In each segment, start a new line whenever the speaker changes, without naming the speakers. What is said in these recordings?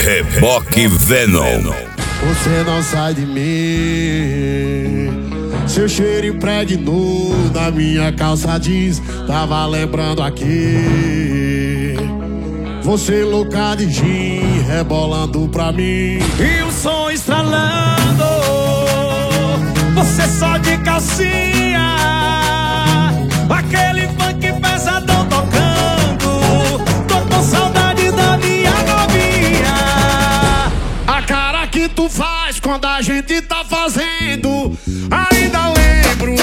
Reboque Venom.
Você não sai de mim. Seu cheiro impregnou na minha calça jeans. Tava lembrando aqui. Você louca de gin, rebolando pra mim.
E o som estralando. Você só de calcinha. Aquele funk pesadão tocando. Tô com saudade da minha novinha.
A cara que tu faz quando a gente tá fazendo. Ainda lembro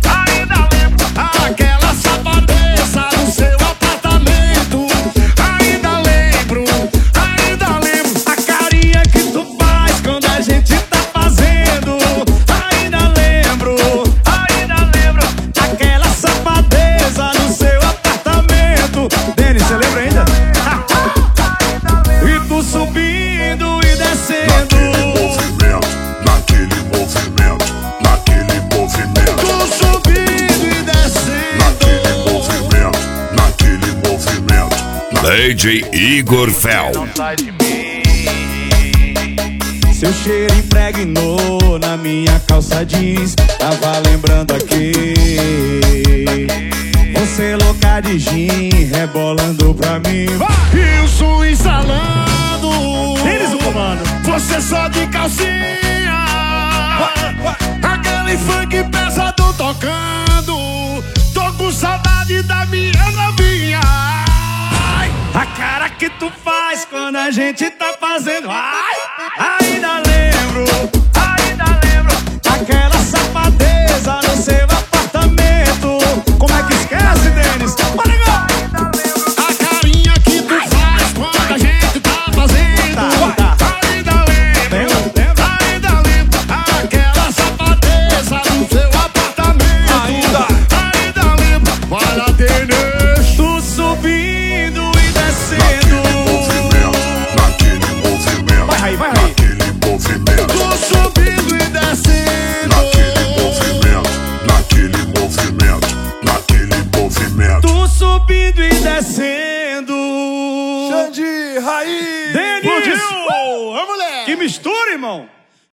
aquela safadeza no seu apartamento. Ainda lembro
a carinha que tu faz quando a gente tá fazendo. Ainda lembro aquela safadeza no seu apartamento. Denis, você lembra ainda? E tu subindo e descendo.
Naquele movimento. Tu subindo e descendo.
Naquele movimento. DJ Igor Fel.
Não sai de mim. Seu cheiro impregnou na minha calça jeans. Tava lembrando aqui. Você louca de gin, rebolando pra mim.
E o som instalando.
Eles o comando.
Você só de calcinha. Aquele funk pesado tocando. Tô com saudade da minha novinha.
A cara que tu faz quando a gente tá fazendo. Ainda lembro aquela safadeza no seu apartamento. Como é que esquece, Denis?
A carinha que tu faz quando a gente tá fazendo. Ainda lembro aquela safadeza no seu apartamento. Ainda lembro. Vai lá, Denis.
Tu subindo e descendo.
Naquele movimento.
Vai aí.
Naquele movimento. Tô subindo e descendo. Naquele movimento.
Tu subindo e descendo.
Xande, Raiz.
Denis.
Ô, moleque.
Que mistura, irmão.